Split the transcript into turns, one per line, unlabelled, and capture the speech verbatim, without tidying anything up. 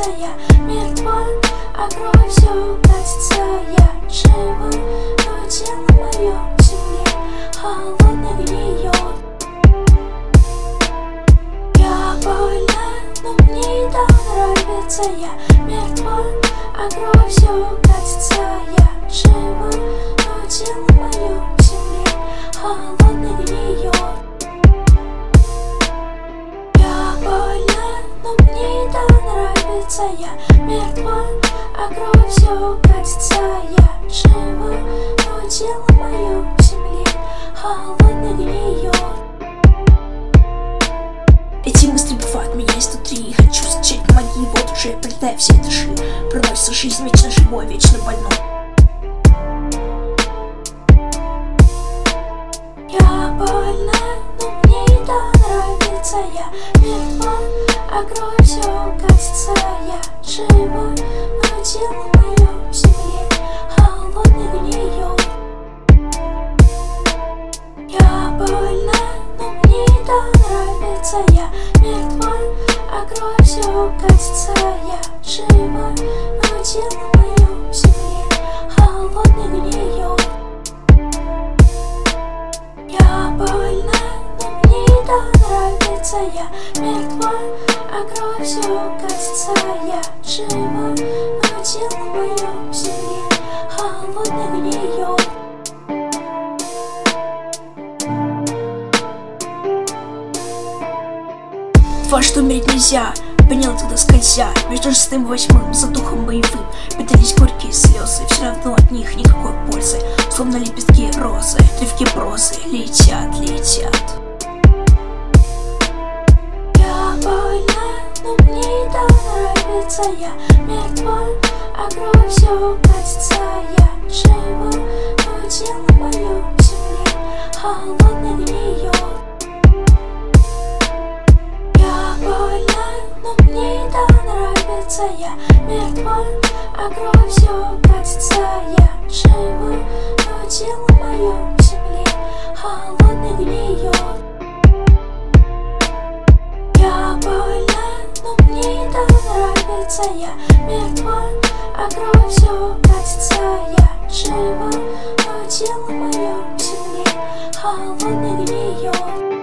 я мертва, а кровь все катится. Я жива, но тело мое в земле холодно гниет. Я больна, но мне это нравится. Я мертва, а кровь все катится. Я жива, но тело мое в земле холодно гниет. Я больна, но мне это нравится. Я мертва, а кровь все катится. Я жива, но тело мое в земле холодно гниет.
Эти мысли бывают меня изнутри. Хочу скачать, помоги, вот уже прилетая все этажи. Проносится жизнь вечно живой, вечно больной.
Я больна, но мне это нравится. Я мертва, а кровь все катится. Я жива, но тело мое в земле холодно гниет. Я больна, но мне это нравится. Я мертва, а кровь все катится. Я жива, но тело мое в земле холодно гниет. Я больна, но мне это нравится. Я мертва, а кровь все катится. Я жива, но тело мое в земле холодно гниет.
Два, что умереть нельзя, понял тогда скользя между шестым и восьмым, за духом боевым. Пытались горькие слезы, все равно от них никакой пользы. Словно лепестки розы, древки прозы летят, летят.
Я больна, но мне это нравится. Я мертва, а кровь все катится. Я жива, но тело мое в земле холодно гниет. Я больна, но мне это нравится. Я мертва, а кровь все катится. Я жива, но тело мое в земле холодно гниет. Я больна, но мне это нравится. Я мертва, а кровь все катится. Я жива, но тело мое в земле холодно гниет.